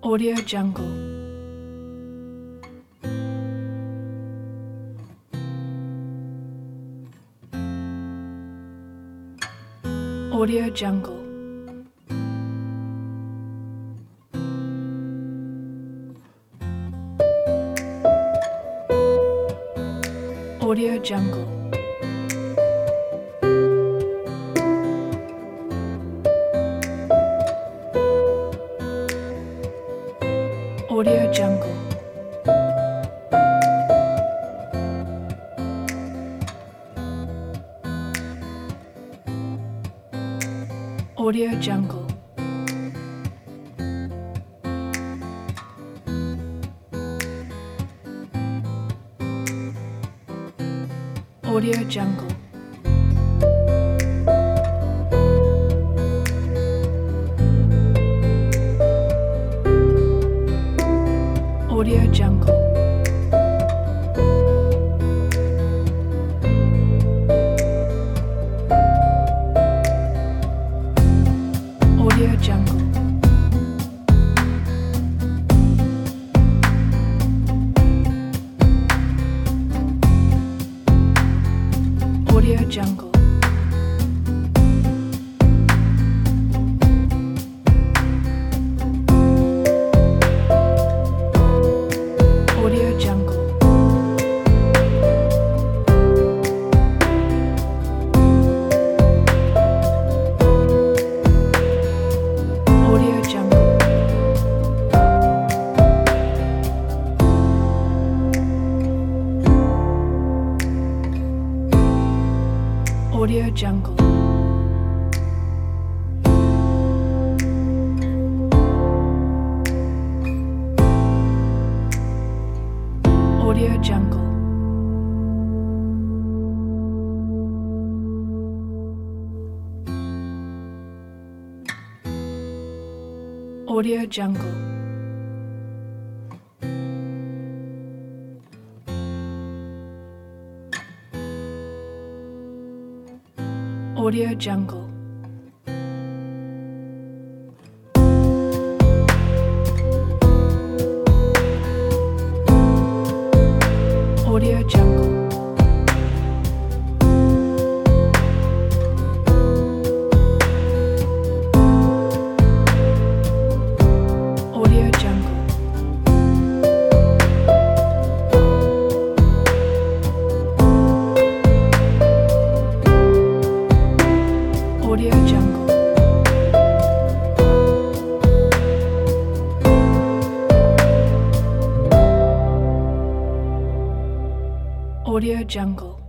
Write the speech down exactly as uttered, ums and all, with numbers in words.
Audio Jungle. Audio Jungle. Audio Jungle. Audio Jungle. Audio Jungle. Audio Jungle. Audio Jungle. Audio Jungle. Audio Jungle. Audio Jungle. Audio Jungle. Audio Jungle. Audio Jungle. Audio Jungle. Audio Jungle. Audio Jungle. Audio Jungle. Audio Jungle. Audio Jungle.